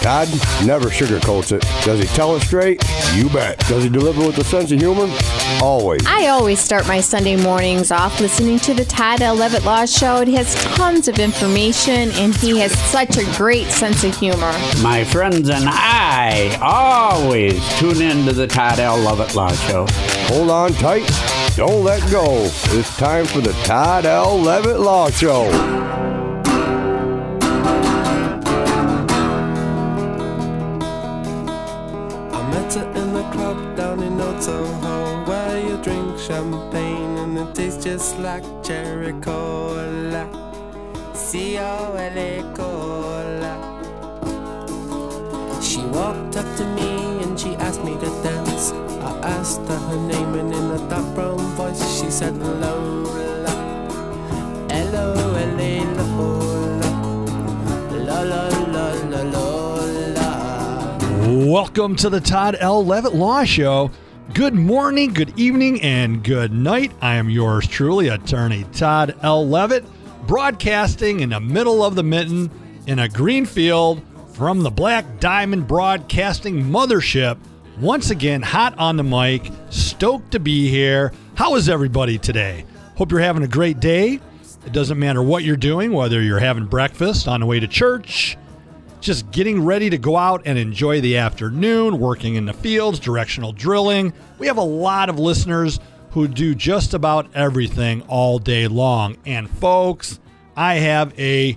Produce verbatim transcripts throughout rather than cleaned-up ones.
Todd never sugarcoats it. Does he tell it straight? You bet. Does he deliver with a sense of humor? Always. I always start my Sunday mornings off listening to the Todd L. Levitt Law Show. It has tons of information, and he has such a great sense of humor. My friends and I always tune in to the Todd L. Levitt Law Show. Hold on tight. Don't let go. It's time for the Todd L. Levitt Law Show. I met her in the club down in Old Soho, where you drink champagne and it tastes just like cherry cola. C O L A cola. She walked up to me and she asked me to dance. I asked her her name and in a dark brown voice she said Lola. L O L A Lola. La la la la Lola. Welcome to the Todd L. Levitt Law Show. Good morning, good evening, and good night. I am yours truly, attorney Todd L. Levitt, broadcasting in the middle of the mitten in a green field from the Black Diamond Broadcasting Mothership. Once again, hot on the mic, stoked to be here. How is everybody today? Hope you're having a great day. It doesn't matter what you're doing, whether you're having breakfast, on the way to church, just getting ready to go out and enjoy the afternoon, working in the fields, directional drilling. We have a lot of listeners who do just about everything all day long. And folks, I have a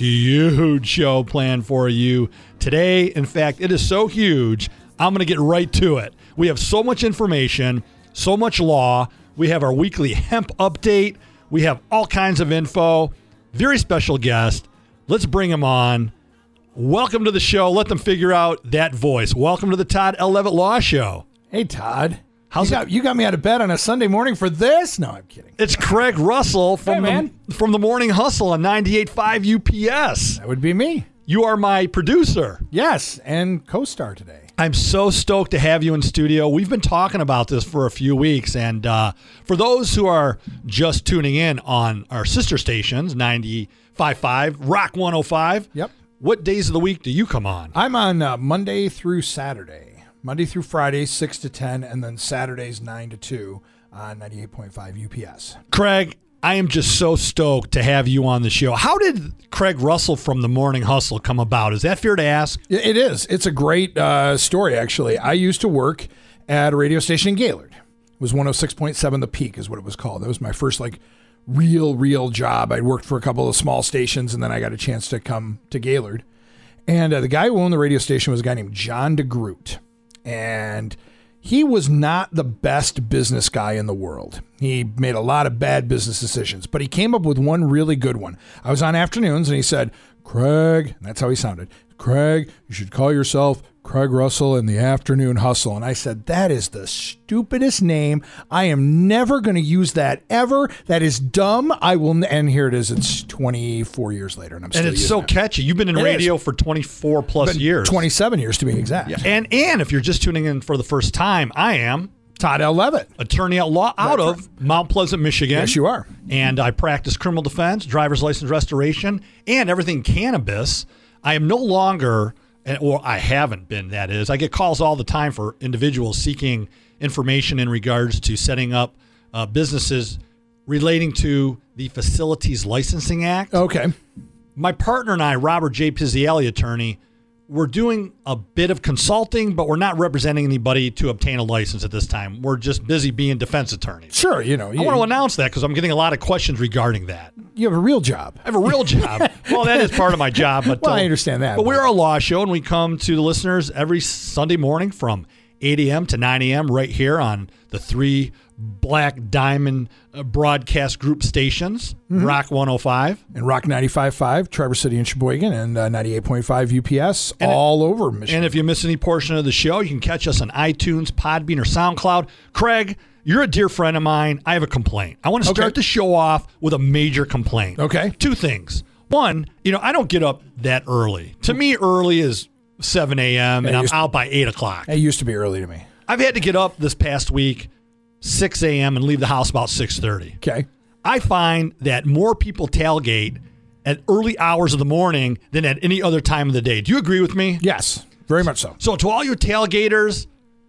huge show planned for you today. In fact, it is so huge, I'm going to get right to it. We have so much information, so much law. We have our weekly hemp update. We have all kinds of info. Very special guest. Let's bring him on. Welcome to the show. Let them figure out that voice. Welcome to the Todd L. Levitt Law Show. Hey, Todd. How's you it? got, you got me out of bed on a Sunday morning for this? No, I'm kidding. It's Craig Russell from, Hey, man. the, from the Morning Hustle on ninety-eight point five U P S. That would be me. You are my producer. Yes, and co-star today. I'm so stoked to have you in studio. We've been talking about this for a few weeks, and uh, for those who are just tuning in on our sister stations, ninety-five point five, Rock one oh five. Yep. What days of the week do you come on? I'm on uh, Monday through Saturday. Monday through Friday, six to ten, and then Saturdays, nine to two on ninety-eight point five U P S. Craig, I am just so stoked to have you on the show. How did Craig Russell from the Morning Hustle come about? Is that fair to ask? It is. It's a great uh, story, actually. I used to work at a radio station in Gaylord. It was one oh six point seven The Peak is what it was called. That was my first, like, real, real job. I worked for a couple of small stations, and then I got a chance to come to Gaylord. And uh, the guy who owned the radio station was a guy named John DeGroot. And he was not the best business guy in the world. He made a lot of bad business decisions, but he came up with one really good one. I was on afternoons, and he said, Craig, and that's how he sounded, Craig, you should call yourself Craig Russell in the Afternoon Hustle. And I said, that is the stupidest name. I am never going to use that ever. That is dumb. I will. N-. And here it is. It's twenty-four years later, and I'm still And it's using so it. catchy. You've been in It radio is. for twenty-four plus Been years. twenty-seven years to be exact. Yeah. And, and if you're just tuning in for the first time, I am Todd L. Levitt. attorney at law out That's of Mount Pleasant, Michigan. Yes, you are. And I practice criminal defense, driver's license restoration, and everything cannabis. I am no longer, or I haven't been, that is. I get calls all the time for individuals seeking information in regards to setting up uh, businesses relating to the Facilities Licensing Act. Okay. My partner and I, Robert J. Pizzielli, attorney, we're doing a bit of consulting, but we're not representing anybody to obtain a license at this time. We're just busy being defense attorneys. Sure, you know. I You, want to announce that because I'm getting a lot of questions regarding that. you have a real job. I have a real job. Well, that is part of my job. But Well, uh, I understand that, But but- we're a law show, and we come to the listeners every Sunday morning from eight a.m. to nine a.m. right here on the three Black Diamond uh, broadcast group stations, Mm-hmm. Rock one oh five. And Rock ninety-five point five, Traverse City and Sheboygan, and uh, ninety-eight point five U P S, And all over Michigan. And if you miss any portion of the show, you can catch us on iTunes, Podbean, or SoundCloud. Craig, you're a dear friend of mine. I have a complaint. I want to start Okay. the show off with a major complaint. Okay. Two things. One, you know, I don't get up that early. To me, early is seven a.m. and Yeah, I'm you're- out by eight o'clock. it used to be early to me. I've had to get up this past week six a.m. and leave the house about six thirty. Okay. I find that more people tailgate at early hours of the morning than at any other time of the day. Do you agree with me? Yes, very much so. So to all you tailgaters,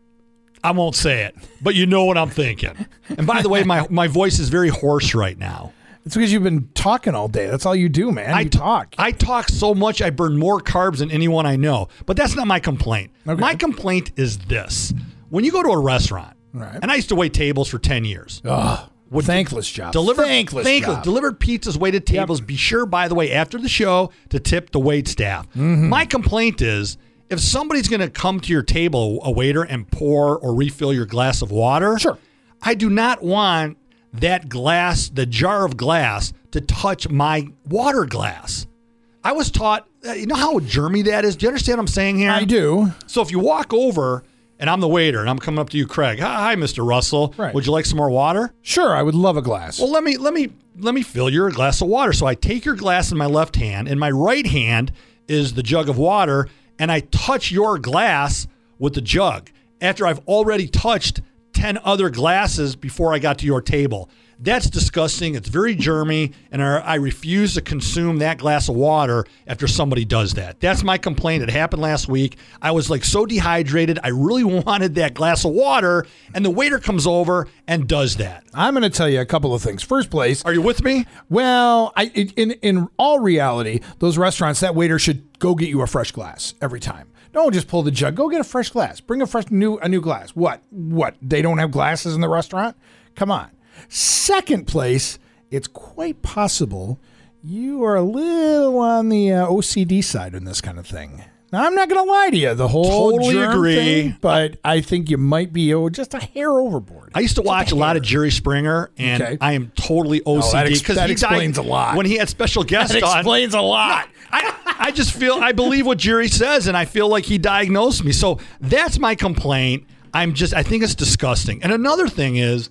I won't say it, but you know what I'm thinking. And by the way, my, my voice is very hoarse right now. It's because you've been talking all day. That's all you do, man. I you t- talk. I talk so much, I burn more carbs than anyone I know. But that's not my complaint. Okay. My complaint is this. When you go to a restaurant, Right. and I used to wait tables for ten years. Ugh, thankless job. Delivered, thankless, thankless job. Delivered pizzas, waited tables. Yep. Be sure, by the way, after the show to tip the wait staff. Mm-hmm. My complaint is if somebody's going to come to your table, a waiter, and pour or refill your glass of water, Sure. I do not want that glass, the jar of glass, to touch my water glass. I was taught, uh, you know how germy that is? Do you understand what I'm saying here? I do. So if you walk over and I'm the waiter and I'm coming up to you, Craig, hi, hi, Mister Russell. Right. Would you like some more water? Sure, I would love a glass. Well, let me let me let me fill your glass of water. So I take your glass in my left hand, and my right hand is the jug of water, and I touch your glass with the jug after I've already touched ten other glasses before I got to your table. That's disgusting. It's very germy, and I, I refuse to consume that glass of water after somebody does that. That's my complaint. It happened last week. I was like so dehydrated. I really wanted that glass of water, and the waiter comes over and does that. I'm going to tell you a couple of things. First place, Are you with me? well, I in in all reality, those restaurants, that waiter should go get you a fresh glass every time. Don't just pull the jug. Go get a fresh glass. Bring a fresh new a new glass. What? What? They don't have glasses in the restaurant? Come on. Second place, it's quite possible you are a little on the uh, O C D side in this kind of thing. Now, I'm not going to lie to you, the whole Totally germ agree. thing, but I think you might be oh, just a hair overboard. I used to watch a lot of Jerry Springer, and Okay. I am totally O C D. that ex- 'cause that he died- explains a lot. When he had special guests That on. explains a lot. I, I just feel, I believe what Jerry says, and I feel like he diagnosed me. So that's my complaint. I'm just, I think it's disgusting. And another thing is,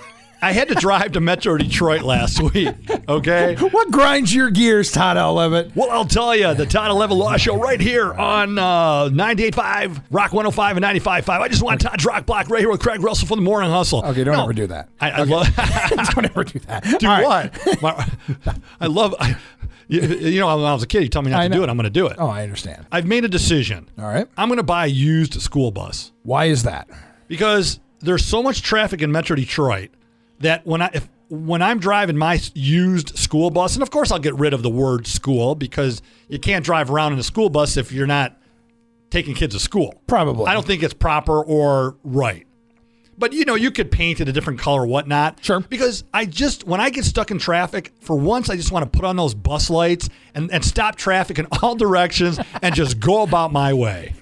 I had to drive to Metro Detroit last week, okay? What grinds your gears, Todd L. Levitt? Well, I'll tell you, the Todd eleven Law Show right here on uh, ninety-eight point five, Rock one oh five, and ninety-five point five. I just want Todd's Rock Block right here with Craig Russell from the Morning Hustle. Okay, don't No, ever do that. I, I love. Don't ever do that. Do All right. what? My- I love. I, you, you know, when I was a kid, you tell me not I to know. do it. I'm going to do it. Oh, I understand. I've made a decision. All right. I'm going to buy a used school bus Why is that? because there's so much traffic in Metro Detroit that when I if when I'm driving my used school bus, and of course I'll get rid of the word school because you can't drive around in a school bus if you're not taking kids to school. Probably. I don't think it's proper or right. But, you know, you could paint it a different color or whatnot. Sure. Because I just, when I get stuck in traffic, for once, I just want to put on those bus lights and, and stop traffic in all directions and just go about my way.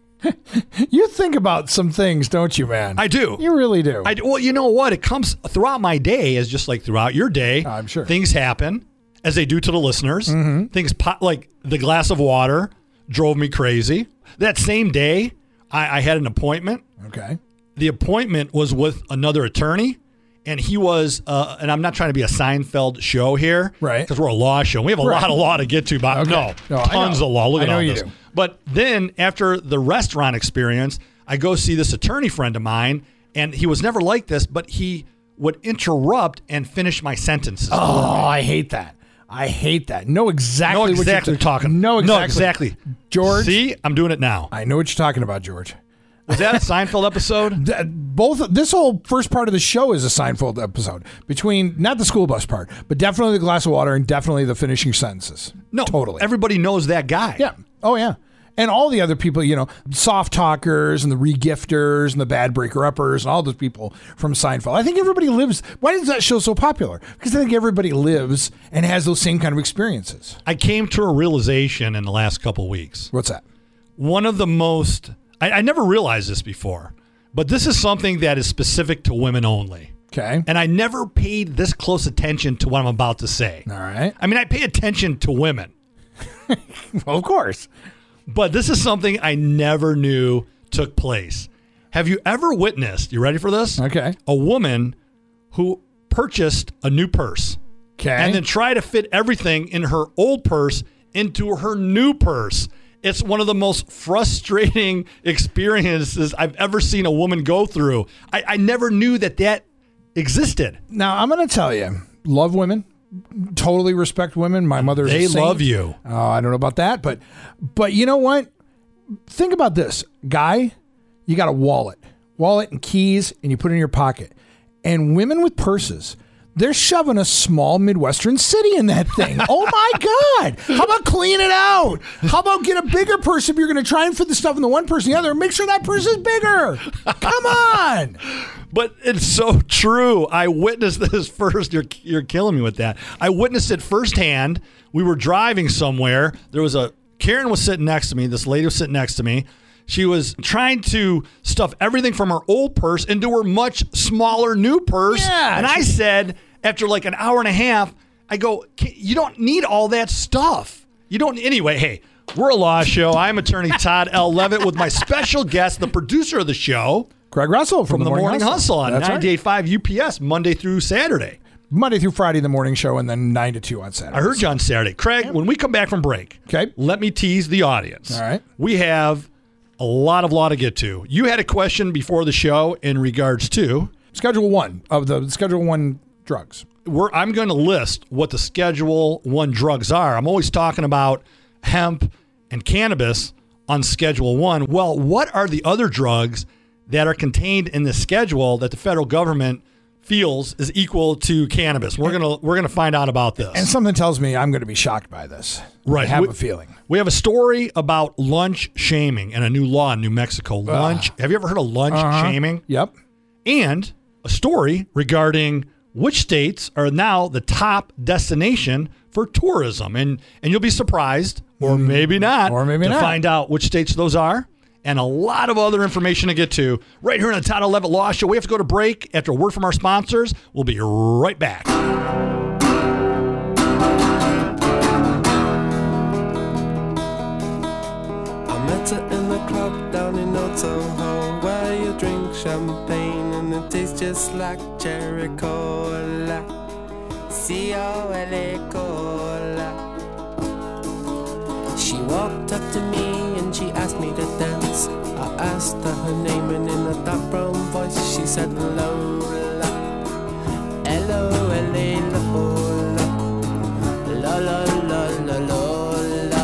You think about some things, don't you, man? I do. You really do. I do. Well, you know what? It comes throughout my day, as just like throughout your day. I'm sure. Things happen, as they do to the listeners. Mm-hmm. Things pop, like the glass of water drove me crazy. That same day, I, I had an appointment. Okay. The appointment was with another attorney, and he was, uh, and I'm not trying to be a Seinfeld show here. Right. Because we're a law show. We have a Right. lot of law to get to, Bob. Okay. No, No, I tons know. of law. Look I at know all you this. do. But then after the restaurant experience, I go see this attorney friend of mine, and he was never like this, but he would interrupt and finish my sentences. Oh, I hate that. I hate that. Know exactly know what exactly you're what you're talking. Know No, exactly. exactly. George. See, I'm doing it now. I know what you're talking about, George. Was that a Seinfeld episode? That- Both this whole first part of the show is a Seinfeld episode. Between not the school bus part, but definitely the glass of water and definitely the finishing sentences. No, totally. Everybody knows that guy. Yeah. Oh, yeah. And all the other people, you know, soft talkers and the regifters and the bad breaker uppers and all those people from Seinfeld. I think everybody lives. Why is that show so popular? Because I think everybody lives and has those same kind of experiences. I came to a realization in the last couple weeks. What's that? One of the most, I, I never realized this before, but this is something that is specific to women only. Okay. And I never paid this close attention to what I'm about to say. All right. I mean, I pay attention to women, Well, of course. but this is something I never knew took place. Have you ever witnessed, you ready for this? Okay. A woman who purchased a new purse Okay. and then try to fit everything in her old purse into her new purse. It's one of the most frustrating experiences I've ever seen a woman go through. I, I never knew that that existed. Now, I'm going to tell you, love women, totally respect women. My mother's They a saint. love you. Oh, I don't know about that, but but you know what? Think about this. Guy, you got a wallet. Wallet and keys, and you put it in your pocket. And women with purses, they're shoving a small Midwestern city in that thing. Oh my God. How about clean it out? How about get a bigger purse if you're going to try and fit the stuff in the one purse and the other? Make sure that purse is bigger. Come on. But it's so true. I witnessed this first. You're you're killing me with that. I witnessed it firsthand. We were driving somewhere. There was a Karen was sitting next to me. This lady was sitting next to me. She was trying to stuff everything from her old purse into her much smaller new purse. Yeah, and I said, after like an hour and a half, I go, you don't need all that stuff. You don't. Anyway, hey, we're a law show. I'm attorney Todd L. Levitt with my special guest, the producer of the show, Craig Russell from, from, the, Morning Hustle, Hustle on That's right. ninety-eight point five U P S, Monday through Saturday. Monday through Friday, the morning show, and then nine to two on Saturday. I heard you on Saturday. Craig, when we come back from break, Okay. let me tease the audience. All right. We have a lot of law to get to. You had a question before the show in regards to, Schedule one of the Schedule one drugs. we're, I'm going to list what the Schedule one drugs are. I'm always talking about hemp and cannabis on Schedule one. Well, what are the other drugs that are contained in the schedule that the federal government feels is equal to cannabis? We're gonna we're gonna find out about this. And something tells me I'm going to be shocked by this. Right. I have We- a feeling. We have a story about lunch shaming and a new law in New Mexico. Lunch. Have you ever heard of lunch Uh-huh. shaming? Yep. And a story regarding which states are now the top destination for tourism. And and you'll be surprised, or maybe not, Or maybe to not. find out which states those are. And a lot of other information to get to right here on the Todd L. Levitt Law Show. We have to go to break after a word from our sponsors. We'll be right back. I met her in the club down in Old Soho, where you drink champagne and it tastes just like cherry cola. C O L A cola. She walked up to me and she asked me to dance. I asked her her name and in a dark brown voice she said Lola. L O L A Lola. La la la la Lola.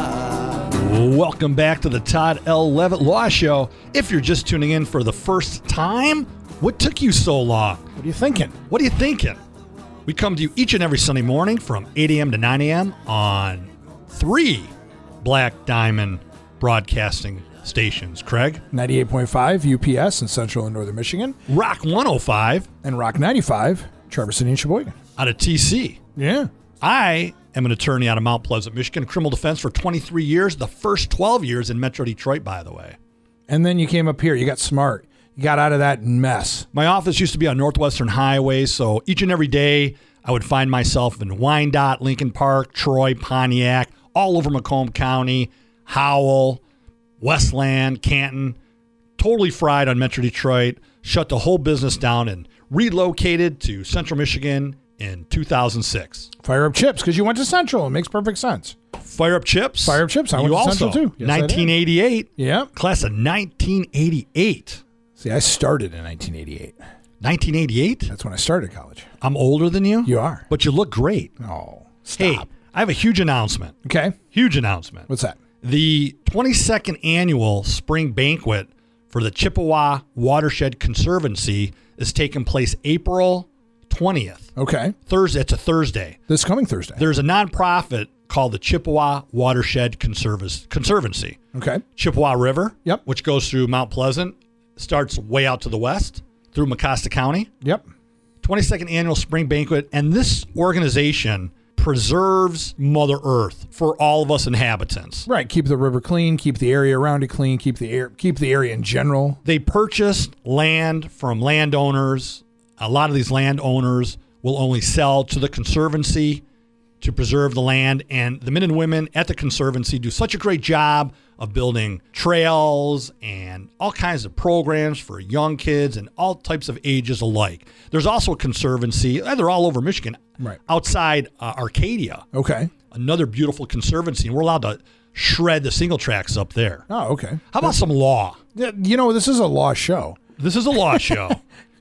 Welcome back to the Todd L. Levitt Law Show. If you're just tuning in for the first time, what took you so long? What are you thinking? What are you thinking? We come to you each and every Sunday morning from eight a.m. to nine a.m. on three Black Diamond broadcasting stations. Craig? ninety-eight point five U P S in Central and Northern Michigan, Rock one oh five and Rock ninety-five, Traverse City and Sheboygan. out of T C. Yeah. I am an attorney out of Mount Pleasant, Michigan, criminal defense for twenty-three years, the first twelve years in Metro Detroit, by the way. And then you came up here. You got smart. You got out of that mess. My office used to be on Northwestern Highway, so each and every day I would find myself in Wyandotte, Lincoln Park, Troy, Pontiac, all over Macomb County, Howell, Westland, Canton, totally fried on Metro Detroit, shut the whole business down and relocated to Central Michigan in two thousand six. Fire up chips because you went to Central. It makes perfect sense. Fire Up Chips. Fire Up Chips. I you went to also, Central too. Yes, I did. nineteen eighty-eight. Yep. Class of nineteen eighty-eight. See, I started in nineteen eighty-eight. nineteen eighty-eight? That's when I started college. I'm older than you. You are. But you look great. Oh, Hey, stop. I have a huge announcement. Okay. Huge announcement. What's that? The twenty-second annual spring banquet for the Chippewa Watershed Conservancy is taking place April twentieth. Okay. Thursday. It's a Thursday. This coming Thursday. There's a nonprofit called the Chippewa Watershed Conserv- Conservancy. Okay. Chippewa River, Yep. which goes through Mount Pleasant, starts way out to the west through Mecosta County. Yep. twenty-second annual spring banquet. And this organization preserves Mother Earth for all of us inhabitants. Right. Keep the river clean. Keep the area around it clean. Keep the air. Keep the area in general. They purchased land from landowners. A lot of these landowners will only sell to the Conservancy to preserve the land. And the men and women at the Conservancy do such a great job of building trails and all kinds of programs for young kids and all types of ages alike. There's also a Conservancy, they're all over Michigan, Right. outside uh, Arcadia, Okay. another beautiful Conservancy. And we're allowed to shred the single tracks up there. Oh, okay. How about some law? Yeah, you know, this is a law show. This is a law show.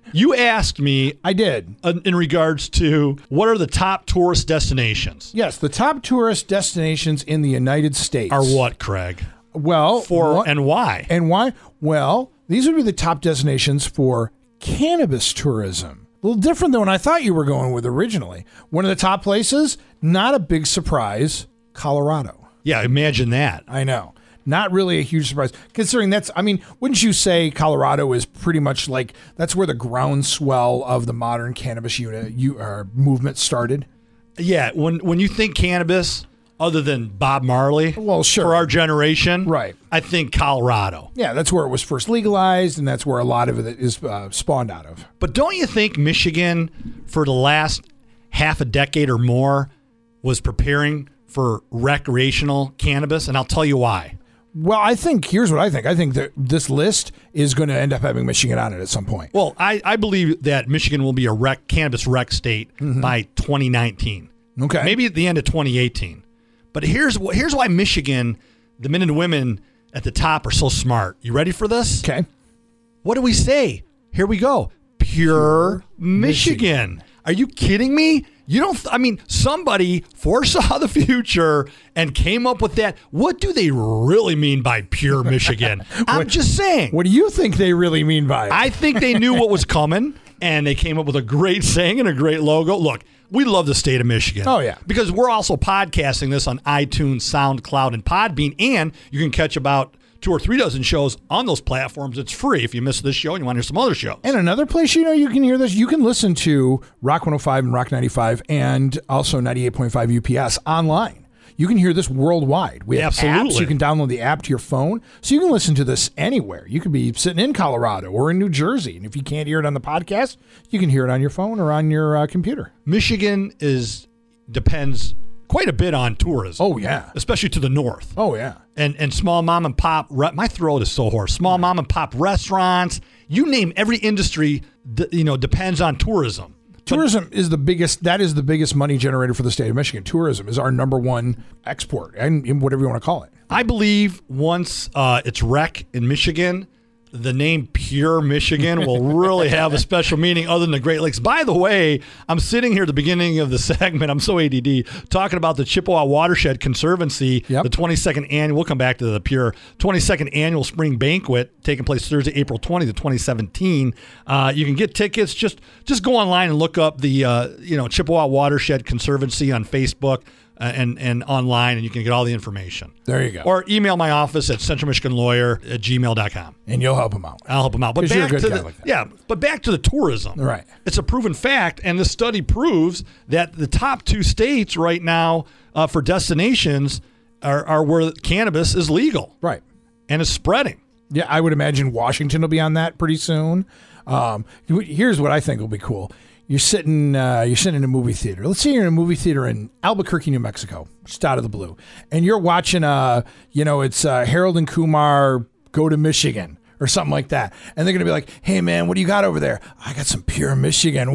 You asked me I did. uh, in regards to what are the top tourist destinations? Yes, the top tourist destinations in the United States Are what, Craig? Well, For what- and why? and why? Well, these would be the top destinations for cannabis tourism. A little different than what I thought you were going with originally. One of the top places, not a big surprise, Colorado. Yeah, imagine that. I know. Not really a huge surprise, considering that's, I mean, wouldn't you say Colorado is pretty much like, that's where the groundswell of the modern cannabis unit, you, uh, movement started? Yeah, when when you think cannabis, other than Bob Marley, Well, sure. for our generation, Right. I think Colorado. Yeah, that's where it was first legalized, and that's where a lot of it is uh, spawned out of. But don't you think Michigan, for the last half a decade or more, was preparing for recreational cannabis? And I'll tell you why. Well, I think, here's what I think. I think that this list is going to end up having Michigan on it at some point. Well, I, I believe that Michigan will be a rec, cannabis rec state by twenty nineteen. Okay. Maybe at the end of twenty eighteen. But here's wh- here's why Michigan, the men and women at the top are so smart. You ready for this? Okay. What do we say? Here we go. Pure Michigan. Are you kidding me? You don't, th- I mean, somebody foresaw the future and came up with that. What do they really mean by pure Michigan? I'm What- just saying. What do you think they really mean by it? I think they knew what was coming, and they came up with a great saying and a great logo. Look, we love the state of Michigan. Oh, yeah. Because we're also podcasting this on iTunes, SoundCloud, and Podbean, and you can catch about two or three dozen shows on those platforms. It's free if you missed this show and you want to hear some other shows. And another place you know you can hear this, you can listen to Rock one oh five and Rock ninety-five and also ninety-eight point five U P S online. You can hear this worldwide. We have Absolutely. apps. You can download the app to your phone. So you can listen to this anywhere. You could be sitting in Colorado or in New Jersey. And if you can't hear it on the podcast, you can hear it on your phone or on your uh, computer. Michigan is depends quite a bit on tourism. Oh, yeah. Especially to the north. Oh, yeah. And and small mom and pop, re- my throat is so hoarse. Small mom and pop restaurants, you name every industry, d- you know, depends on tourism. Tourism is the biggest, that is the biggest money generator for the state of Michigan. Tourism is our number one export, and whatever you want to call it. I believe once uh, it's rec in Michigan, the name Pure Michigan will really have a special meaning other than the Great Lakes. By the way, I'm sitting here at the beginning of the segment. I'm so A D D talking about the Chippewa Watershed Conservancy, Yep. the twenty-second annual. We'll come back to the Pure twenty-second annual spring banquet taking place Thursday, April twentieth, twenty seventeen. Uh, you can get tickets. Just just go online and look up the uh, you know Chippewa Watershed Conservancy on Facebook. Uh, and, and online, and you can get all the information. There you go. Or email my office at central michigan lawyer at gmail dot com. And you'll help them out. I'll help them out. But 'Cause you're a back good to guy the, like that. yeah, but back to the tourism. Right. It's a proven fact, and the study proves that the top two states right now uh, for destinations are, are where cannabis is legal Right. and is spreading. Yeah, I would imagine Washington will be on that pretty soon. Um, here's what I think will be cool. You're sitting, uh, you're sitting in a movie theater. Let's say you're in a movie theater in Albuquerque, New Mexico, just out of the blue, and you're watching, uh, you know, it's uh, Harold and Kumar Go to Michigan or something like that, and they're gonna be like, "Hey, man, what do you got over there? I got some Pure Michigan."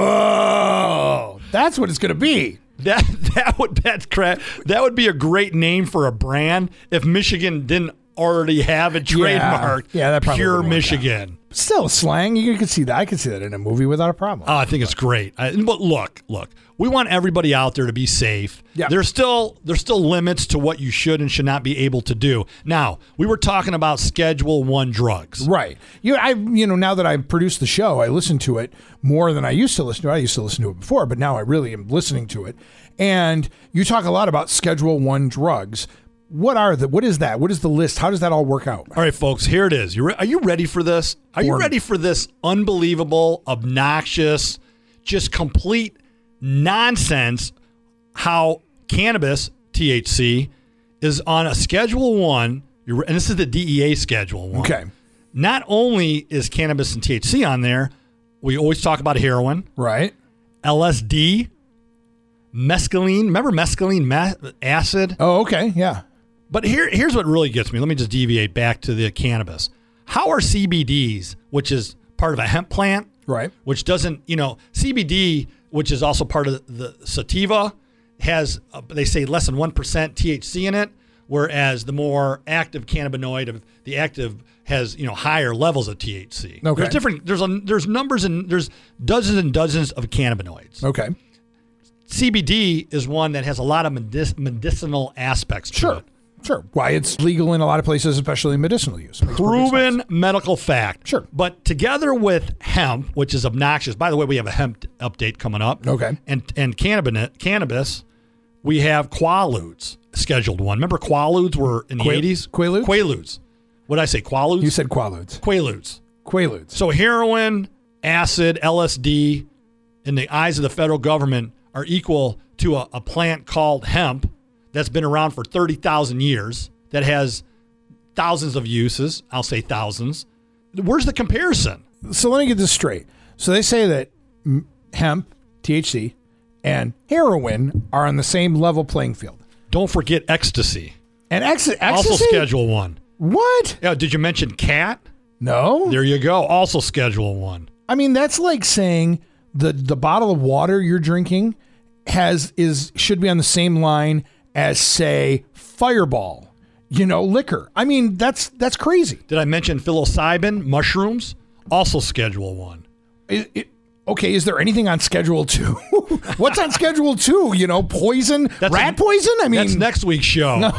Whoa, that's what it's gonna be. That that would that cra- that would be a great name for a brand if Michigan didn't already have it trademarked. Yeah, that probably Pure would work out. Michigan. Still slang. You can see that. I can see that in a movie without a problem. Oh, I think it's great. I, but look, look, we want everybody out there to be safe. Yeah. There's still there's still limits to what you should and should not be able to do. Now, we were talking about Schedule One drugs. Right. You, I, you know, now that I produced the show, I listen to it more than I used to listen to it. I used to listen to it before, but now I really am listening to it. And you talk a lot about Schedule One drugs. What are the? What is that? What is the list? How does that all work out? All right, folks, here it is. You re- are you ready for this? Are you For- ready for this unbelievable, obnoxious, just complete nonsense how cannabis, T H C, is on a Schedule One, you're, and this is the D E A Schedule One. Okay. Not only is cannabis and T H C on there, we always talk about heroin, Right. L S D, mescaline. Remember mescaline me- acid? Oh, okay. Yeah. But here, here's what really gets me. Let me just deviate back to the cannabis. How are C B Ds, which is part of a hemp plant, Right. which doesn't, you know, C B D, which is also part of the sativa, has, uh, they say, less than one percent T H C in it. whereas the more active cannabinoid of the active has, you know, higher levels of T H C. Okay. There's different there's a, there's numbers and there's dozens and dozens of cannabinoids. Okay. C B D is one that has a lot of medic- medicinal aspects to Sure. it. Sure. Why it's legal in a lot of places, especially medicinal use. Makes perfect Proven sense. medical fact. Sure. But together with hemp, which is obnoxious. By the way, we have a hemp update coming up. Okay. And and cannabis, cannabis, we have Quaaludes, scheduled one. Remember Quaaludes were in the Quail- eighties? Quaaludes? Quaaludes. What did I say? Quaaludes? You said Quaaludes. Quaaludes. Quaaludes. So heroin, acid, L S D, in the eyes of the federal government are equal to a, a plant called hemp that's been around for thirty thousand years, that has thousands of uses. I'll say thousands. Where's the comparison? So let me get this straight. So they say that m- hemp, T H C, and heroin are on the same level playing field. Don't forget ecstasy. And ex- ecstasy? Also schedule one. What? Yeah, did you mention cat? No. There you go. Also schedule one. I mean, that's like saying the the bottle of water you're drinking has is should be on the same line as, say, Fireball. You know, liquor. I mean, that's that's crazy. Did I mention psilocybin, mushrooms? Also schedule one. It, it, okay, is there anything on Schedule Two? What's on Schedule Two? You know, poison, That's rat a- poison. I mean, That's next week's show. No.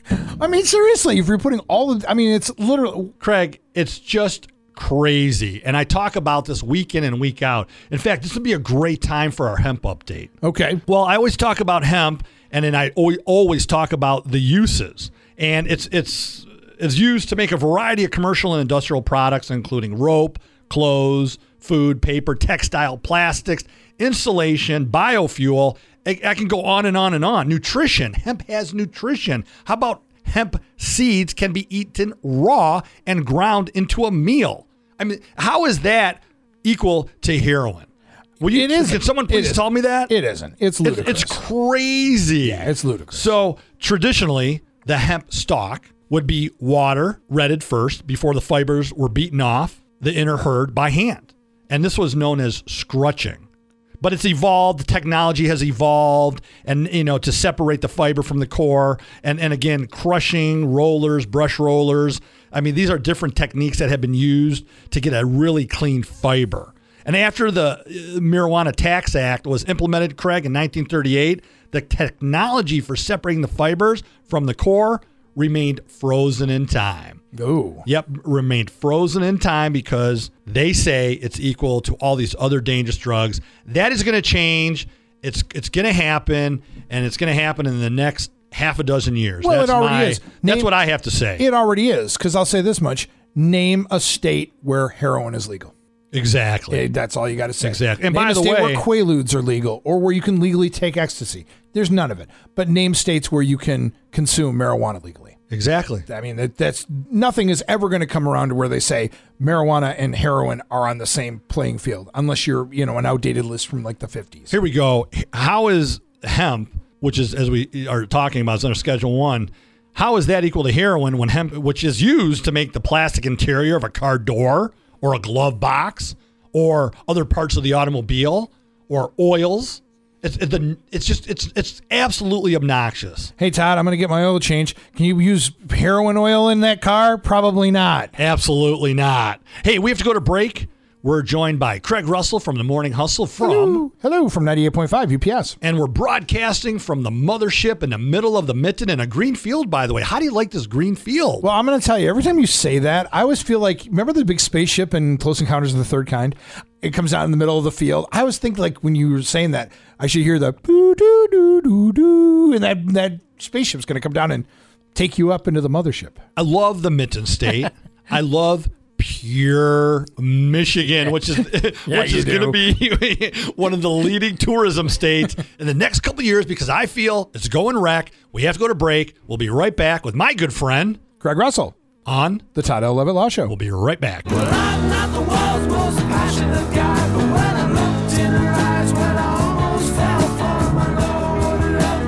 I mean, seriously, if you're putting all of, I mean, it's literally. Craig, it's just crazy. And I talk about this week in and week out. In fact, this would be a great time for our hemp update. Okay. Well, I always talk about hemp, and then I al- always talk about the uses. And it's it's it's used to make a variety of commercial and industrial products, including rope, clothes, food, paper, textile, plastics, insulation, biofuel. I, I can go on and on and on. Nutrition. Hemp has nutrition. How about hemp seeds can be eaten raw and ground into a meal? I mean, how is that equal to heroin? Will you, It isn't. Can someone It please isn't. tell me that? It isn't. It's It's, ludicrous. it's crazy. Yeah, it's ludicrous. So traditionally, the hemp stalk would be water retted first before the fibers were beaten off the inner herd by hand. And this was known as scrutching. But it's evolved. The technology has evolved, and you know, to separate the fiber from the core, and and again, crushing, rollers, brush rollers. I mean, these are different techniques that have been used to get a really clean fiber. And after the uh, Marijuana Tax Act was implemented, Craig, in nineteen thirty-eight, the technology for separating the fibers from the core remained frozen in time. Oh. Yep, remained frozen in time because they say it's equal to all these other dangerous drugs. That is going to change. It's it's going to happen, and it's going to happen in the next half a dozen years. Well, that's it already my, is. That's Name- what I have to say. It already is, because I'll say this much. Name a state where heroin is legal. exactly. Eh, That's all you got to say. Exactly. And name by a the state way- where Quaaludes are legal or where you can legally take ecstasy. There's none of it. But name states where you can consume marijuana legally. exactly. I mean, that, that's nothing is ever going to come around to where they say marijuana and heroin are on the same playing field, unless you're, you know, an outdated list from like the fifties. Here we go. How is hemp, which is, as we are talking about, is under Schedule One, how is that equal to heroin when hemp, which is used to make the plastic interior of a car door or a glove box or other parts of the automobile or oils? It's it, the, it's just it's it's absolutely obnoxious. Hey, Todd, I'm going to get my oil change. Can you use heroin oil in that car? Probably not. Absolutely not. Hey, we have to go to break. We're joined by Craig Russell from the Morning Hustle from. Hello, Hello from ninety-eight point five U P S. And we're broadcasting from the mothership in the middle of the mitten in a green field, by the way. How do you like this green field? Well, I'm going to tell you, every time you say that, I always feel like, remember the big spaceship in Close Encounters of the Third Kind? It comes out in the middle of the field. I always think, like, when you were saying that, I should hear the boo doo doo doo doo, and that, that spaceship's going to come down and take you up into the mothership. I love the Mitten State. I love pure Michigan, which is Yeah, which you is going to do. be one of the leading tourism states in the next couple of years because I feel it's going wreck. We have to go to break. We'll be right back with my good friend Craig Russell, on the Todd L. Levitt Law Show. We'll be right back. I'm not the world's most passionate guy, but when I looked in her eyes, when I almost fell for my Lord,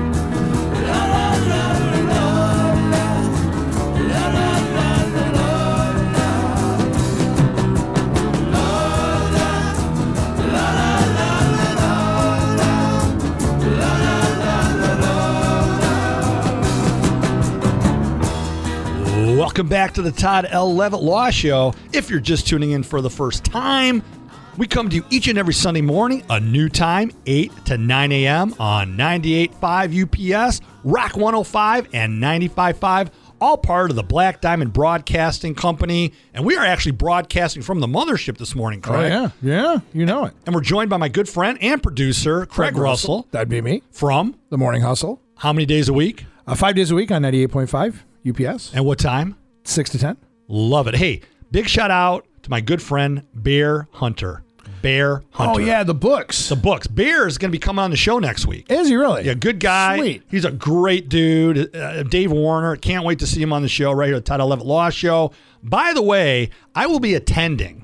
love, love, love, love, love, love, love, love, love, Welcome back to the Todd L. Levitt Law Show. If you're just tuning in for the first time, we come to you each and every Sunday morning, a new time, eight to nine a.m. on ninety-eight point five U P S, Rock one oh five, and ninety-five point five, all part of the Black Diamond Broadcasting Company. And we are actually broadcasting from the mothership this morning, Craig. Oh, yeah. Yeah, you know it. And we're joined by my good friend and producer, Craig, Craig Russell. Russell. That'd be me. From? The Morning Hustle. How many days a week? Uh, five days a week on ninety-eight point five U P S. And what time? six to ten. Love it. Hey, big shout out to my good friend, Bear Hunter. Bear Hunter. Oh, yeah, the books. The books. Bear is going to be coming on the show next week. Is he really? Yeah, good guy. Sweet. He's a great dude. Uh, Dave Warner. Can't wait to see him on the show right here at the Todd L. Levitt Law Show. By the way, I will be attending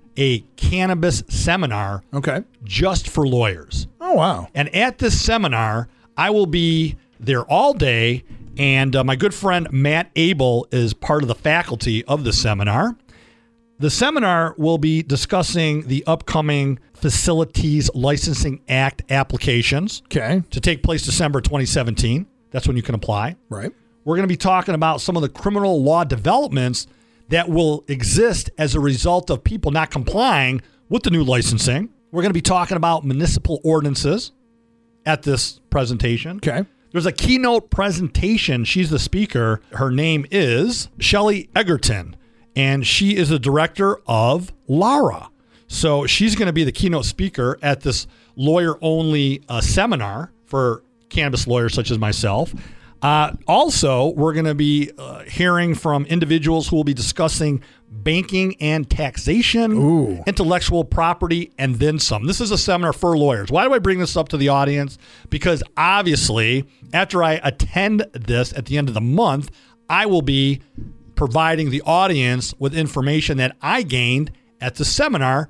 a cannabis seminar Okay. just for lawyers. Oh, wow. And at this seminar, I will be there all day, and uh, my good friend Matt Abel is part of the faculty of the seminar. The seminar will be discussing the upcoming Facilities Licensing Act applications Okay. to take place December twenty seventeen. That's when you can apply. Right. We're going to be talking about some of the criminal law developments that will exist as a result of people not complying with the new licensing. We're going to be talking about municipal ordinances at this presentation. Okay. There's a keynote presentation. She's the speaker. Her name is Shelley Egerton, and she is the director of Lara. So she's going to be the keynote speaker at this lawyer-only uh, seminar for cannabis lawyers such as myself. Uh, also, we're going to be uh, hearing from individuals who will be discussing banking and taxation, Ooh. intellectual property, and then some. This is a seminar for lawyers. Why do I bring this up to the audience? Because obviously, after I attend this at the end of the month, I will be providing the audience with information that I gained at the seminar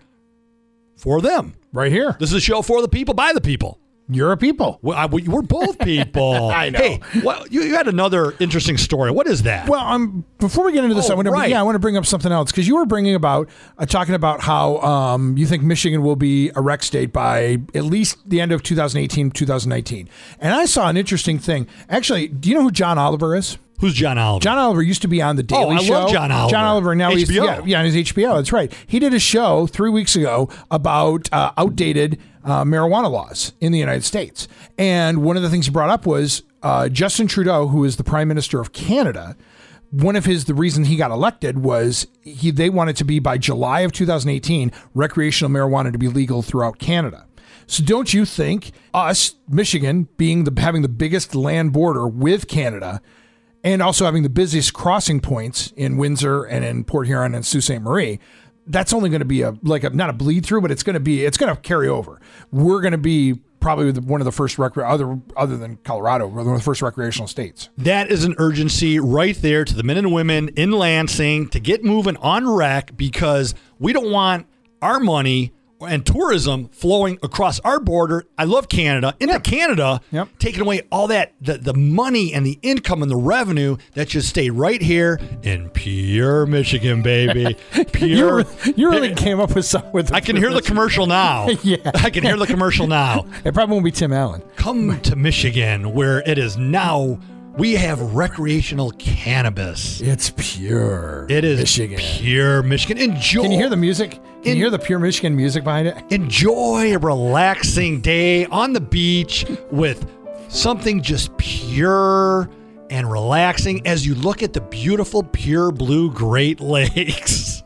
for them. Right here. This is a show for the people, by the people. You're a people. Well, I, we're both people. I know. Hey, well, you, you had another interesting story. What is that? Well, um, before we get into this, Oh, I want to right. yeah, I want to bring up something else because you were bringing about uh, talking about how um, you think Michigan will be a rec state by at least the end of two thousand eighteen, two thousand nineteen, and I saw an interesting thing. Actually, do you know who John Oliver is? Who's John Oliver? John Oliver used to be on the Daily Oh, I Show. love John Oliver. John Oliver now H B O. he's yeah, yeah, on his H B O. That's right. He did a show three weeks ago about uh, outdated uh, marijuana laws in the United States, and one of the things he brought up was uh, Justin Trudeau, who is the Prime Minister of Canada. One of his the reason he got elected was he they wanted to be by July of two thousand eighteen recreational marijuana to be legal throughout Canada. So don't you think us, Michigan, being the having the biggest land border with Canada, and also having the busiest crossing points in Windsor and in Port Huron and Sault Ste. Marie, that's only going to be a like a not a bleed through, but it's going to be it's going to carry over. We're going to be probably the, one of the first recre- other other than Colorado, we're one of the first recreational states. That is an urgency right there to the men and women in Lansing to get moving on rec because we don't want our money and tourism flowing across our border. I love Canada. Into Yep. Canada, Yep. taking away all that, the, the money and the income and the revenue that should stay right here in pure Michigan, baby. Pure. You, re- you really came up with something. With I can hear the commercial now. Yeah. I can hear the commercial now. It probably won't be Tim Allen. Come to Michigan, where it is now, we have recreational cannabis. It's pure. It is Michigan. pure Michigan. Enjoy. Can you hear the music? Can In- you hear the pure Michigan music behind it? Enjoy a relaxing day on the beach with something just pure and relaxing as you look at the beautiful, pure blue Great Lakes.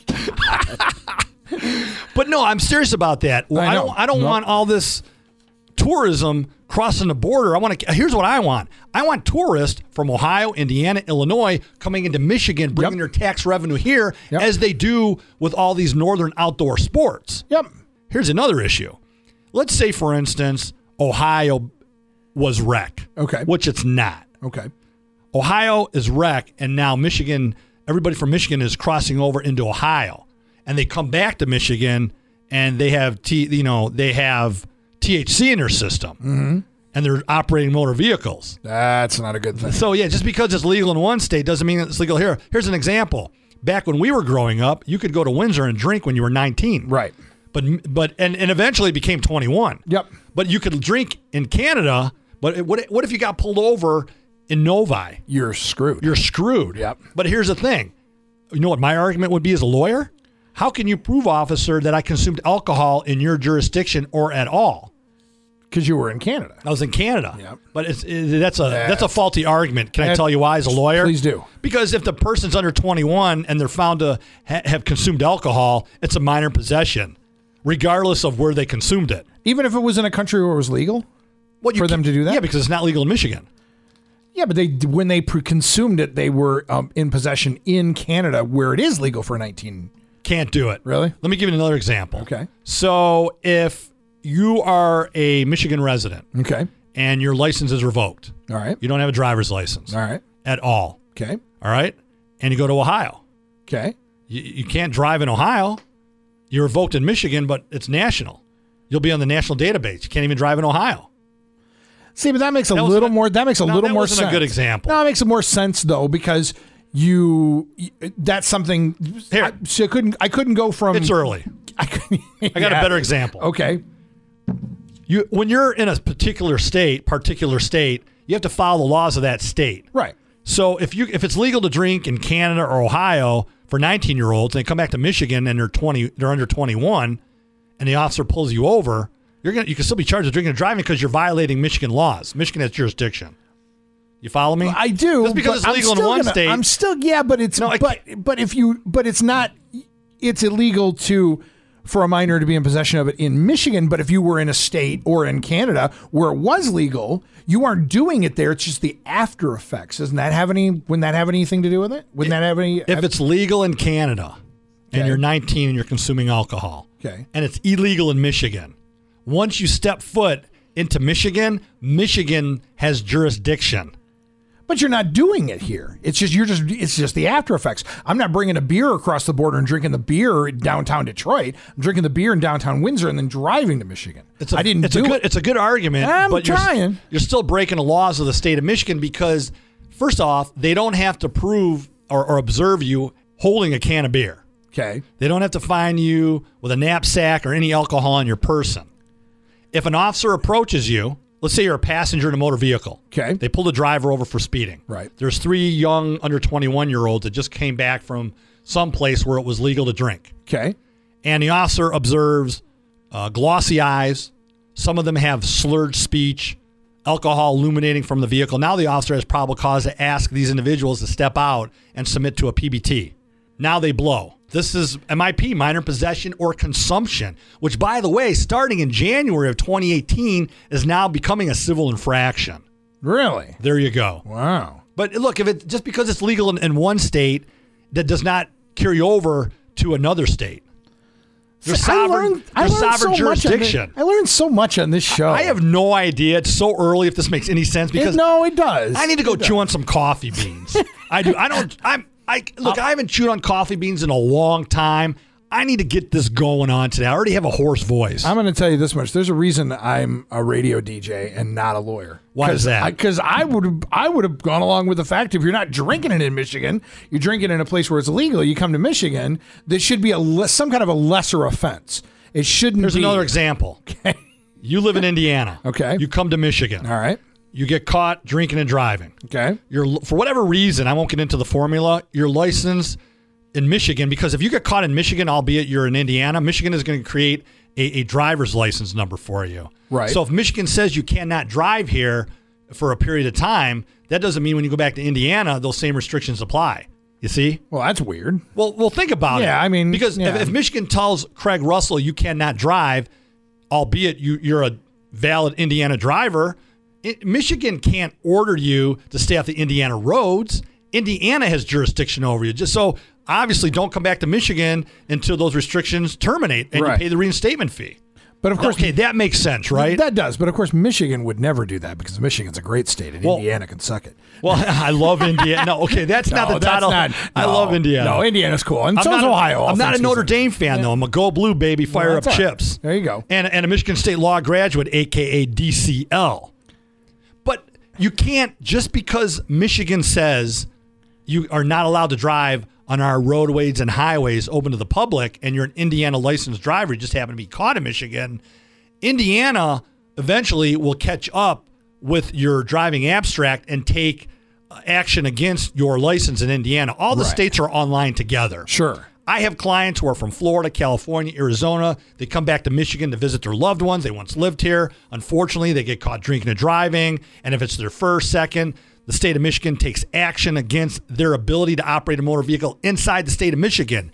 But no, I'm serious about that. I I know. don't, I don't No. want all this tourism crossing the border. I want to. Here's what I want. I want tourists from Ohio, Indiana, Illinois coming into Michigan, bringing Yep. their tax revenue here, Yep. as they do with all these northern outdoor sports. Yep. Here's another issue. Let's say, for instance, Ohio was rec, Okay. which it's not. Okay. Ohio is rec, and now Michigan, everybody from Michigan is crossing over into Ohio, and they come back to Michigan, and they have T, you know, they have T H C in their system, Mm-hmm. and they're operating motor vehicles. That's not a good thing. So yeah, just because it's legal in one state doesn't mean it's legal here. Here's an example. Back when we were growing up, you could go to Windsor and drink when you were nineteen. Right. But but and, and eventually became twenty-one. Yep. But you could drink in Canada. But it, what what if you got pulled over in Novi, You're screwed. you're screwed. Yep. But here's the thing. You know what my argument would be as a lawyer? How can you prove, officer, that I consumed alcohol in your jurisdiction or at all? Because you were in Canada. I was in Canada. Yep. But it's it, that's a Yeah. that's a faulty argument. Can I Yeah. tell you why as a lawyer? Please do. Because if the person's under twenty-one and they're found to ha- have consumed alcohol, it's a minor possession, regardless of where they consumed it. Even if it was in a country where it was legal? What you For them can- to do that? Yeah, because it's not legal in Michigan. Yeah, but they when they pre- consumed it, they were um, in possession in Canada where it is legal for nineteen. Can't do it. Really? Let me give you another example. Okay. So if you are a Michigan resident Okay. and your license is revoked, All right. you don't have a driver's license All right. at all, Okay. all right, and you go to Ohio, Okay. you, you can't drive in Ohio. You're revoked in Michigan, but it's national. You'll be on the national database. You can't even drive in Ohio. See, but that makes a That was little a- more. That makes a No, little that more wasn't a sense. good example. No, it makes more sense though because you. That's something. Here. I, so I couldn't. I couldn't go from. It's early. I, couldn't- I got Yeah. a better example. Okay. You when you're in a particular state, particular state, you have to follow the laws of that state. Right. So if you if it's legal to drink in Canada or Ohio for nineteen year olds and they come back to Michigan and they're twenty they're under twenty-one and the officer pulls you over, you're gonna you can still be charged with drinking and driving because you're violating Michigan laws. Michigan has jurisdiction. You follow me? I do. Just because but it's I'm legal in still one gonna- state. I'm still yeah, but it's No, I but but if you but it's not it's illegal to for a minor to be in possession of it in Michigan, but if you were in a state or in Canada where it was legal, you aren't doing it there. It's just the after effects. Doesn't that have any wouldn't that have anything to do with it? Wouldn't that have any If it's legal in Canada and Okay. you're nineteen and you're consuming alcohol, Okay. and it's illegal in Michigan, once you step foot into Michigan, Michigan has jurisdiction. But you're not doing it here. It's just you're just it's just the after effects. I'm not bringing a beer across the border and drinking the beer in downtown Detroit. I'm drinking the beer in downtown Windsor and then driving to Michigan. It's a, I didn't it's do a good, it. It's a good argument, I'm but you're, trying. you're still breaking the laws of the state of Michigan because, first off, they don't have to prove or, or observe you holding a can of beer. Okay. They don't have to find you with a knapsack or any alcohol on your person. If an officer approaches you, let's say you're a passenger in a motor vehicle. Okay. They pull the driver over for speeding. Right. There's three young under twenty-one year olds that just came back from some place where it was legal to drink. Okay. And the officer observes uh, glossy eyes. Some of them have slurred speech, alcohol illuminating from the vehicle. Now the officer has probable cause to ask these individuals to step out and submit to a P B T. Now they blow. This is M I P, minor possession or consumption, which, by the way, starting in January of twenty eighteen, is now becoming a civil infraction. Really? There you go. Wow. But look, if it just because it's legal in, in one state, that does not carry over to another state. There's See, I sovereign, learned- I there's learned sovereign so much on this- jurisdiction. I learned so much on this show. I have no idea. It's so early if this makes any sense It- because no, it does. I need to go It does. chew on some coffee beans. I do. I don't. I'm. I look. I haven't chewed on coffee beans in a long time. I need to get this going on today. I already have a hoarse voice. I'm going to tell you this much. There's a reason I'm a radio D J and not a lawyer. Why is that? Because I, I would have I would have gone along with the fact if you're not drinking it in Michigan, you're drinking it in a place where it's illegal. You come to Michigan, there should be a le- some kind of a lesser offense. It shouldn't. Here's be. another example. You live in Indiana. Okay. You come to Michigan. All right. You get caught drinking and driving. Okay. You're for whatever reason, I won't get into the formula. Your license in Michigan, because if you get caught in Michigan, albeit you're in Indiana, Michigan is going to create a, a driver's license number for you. Right. So if Michigan says you cannot drive here for a period of time, that doesn't mean when you go back to Indiana, those same restrictions apply. You see? Well, that's weird. Well, well, think about it. Yeah, I mean, because yeah. if, if Michigan tells Craig Russell you cannot drive, albeit you, you're a valid Indiana driver, it, Michigan can't order you to stay off the Indiana roads. Indiana has jurisdiction over you. Just so obviously, don't come back to Michigan until those restrictions terminate and Right. you pay the reinstatement fee. But of course, Okay, that makes sense, right? That does. But of course, Michigan would never do that because Michigan's a great state and Well- Indiana can suck it. Well, I love Indiana. No, okay, that's not No, the that's title. not- I no. love Indiana. No, Indiana's cool. And I'm so not is a- Ohio. all I'm not a things Notre considered. Dame fan, though. I'm a Go Blue, baby. Fire Well, up that's all right. chips. There you go. And, and a Michigan State law graduate, a k a. D C L. But you can't, just because Michigan says you are not allowed to drive on our roadways and highways open to the public, and you're an Indiana licensed driver, you just happen to be caught in Michigan, Indiana eventually will catch up with your driving abstract and take action against your license in Indiana, all the Right. states are online together. Sure. I have clients who are from Florida, California, Arizona. They come back to Michigan to visit their loved ones. They once lived here. Unfortunately, they get caught drinking and driving. And if it's their first, second, the state of Michigan takes action against their ability to operate a motor vehicle inside the state of Michigan.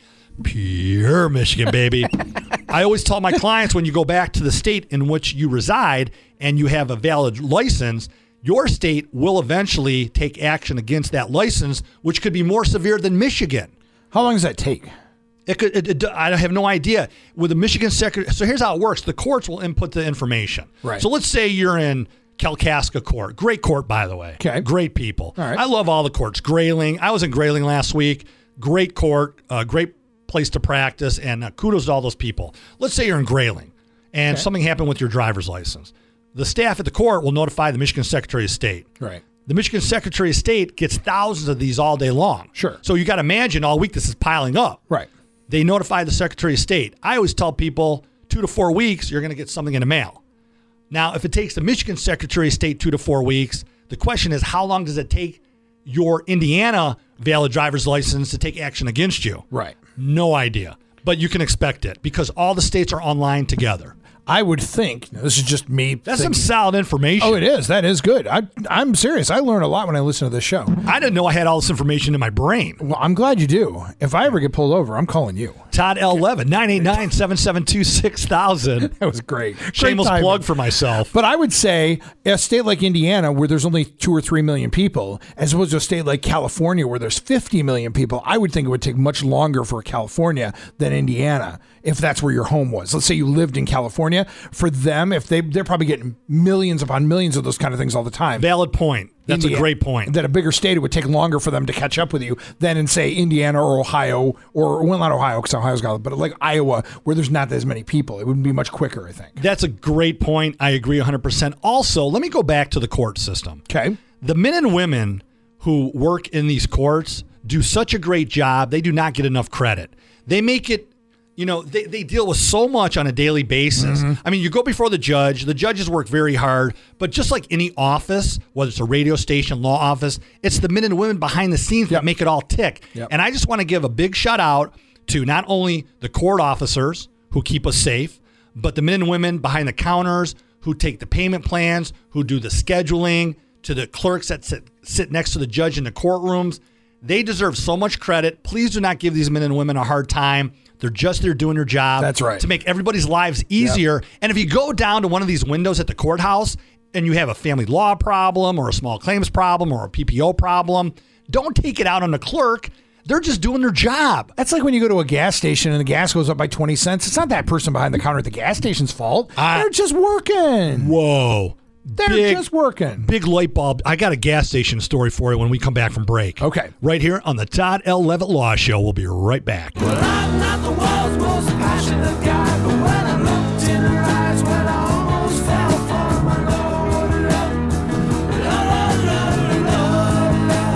Pure Michigan, baby. I always tell my clients, when you go back to the state in which you reside and you have a valid license, your state will eventually take action against that license, which could be more severe than Michigan. How long does that take? It could. It, it, I have no idea. With the Michigan secretary, so here's how it works: the courts will input the information. Right. So let's say you're in Kalkaska Court. Great court, by the way. Okay. Great people. All right. I love all the courts. Grayling. I was in Grayling last week. Great court. Uh, great place to practice. And uh, kudos to all those people. Let's say you're in Grayling, and Okay. something happened with your driver's license. The staff at the court will notify the Michigan Secretary of State. Right. The Michigan Secretary of State gets thousands of these all day long. Sure. So you got to imagine all week this is piling up. Right. They notify the Secretary of State. I always tell people two to four weeks, you're going to get something in the mail. Now, if it takes the Michigan Secretary of State two to four weeks, the question is, how long does it take your Indiana valid driver's license to take action against you? Right. No idea. But you can expect it because all the states are online together. I would think, this is just me. That's thinking, some solid information. Oh, it is. That is good. I, I'm serious. I learn a lot when I listen to this show. I didn't know I had all this information in my brain. Well, I'm glad you do. If I ever get pulled over, I'm calling you. Todd L. Levin, nine eight nine, seven seven two, six thousand. That was great. Great Shameless timing. plug for myself. But I would say a state like Indiana, where there's only two or three million people, as opposed to a state like California, where there's fifty million people, I would think it would take much longer for California than Indiana, if that's where your home was. Let's say you lived in California. For them, if they they're probably getting millions upon millions of those kind of things all the time. Valid point. That's Indiana- a great point. That a bigger state, it would take longer for them to catch up with you than in, say, Indiana or Ohio, or, well, not Ohio, because Ohio's got it, but like Iowa, where there's not as many people. It would be much quicker, I think. That's a great point. I agree one hundred percent. Also, let me go back to the court system. Okay. The men and women who work in these courts do such a great job. They do not get enough credit. They make it, you know, they, they deal with so much on a daily basis. Mm-hmm. I mean, you go before the judge. The judges work very hard. But just like any office, whether it's a radio station, law office, it's the men and women behind the scenes Yep. that make it all tick. Yep. And I just want to give a big shout out to not only the court officers who keep us safe, but the men and women behind the counters who take the payment plans, who do the scheduling, to the clerks that sit, sit next to the judge in the courtrooms. They deserve so much credit. Please do not give these men and women a hard time. They're just there doing their job. That's right. To make everybody's lives easier. And if you go down to one of these windows at the courthouse and you have a family law problem or a small claims problem or a P P O problem, don't take it out on the clerk. They're just doing their job. That's like when you go to a gas station and the gas goes up by twenty cents. It's not that person behind the counter at the gas station's fault. I- They're just working. Whoa. They're Big- just working. Big light bulb. I got a gas station story for you when we come back from break. Okay. Right here on the Todd L. Levitt Law Show. We'll be right back. Well, I'm not the world's most passionate guy, but when I looked in her eyes, when I almost fell for my Lord, love, love, love, love,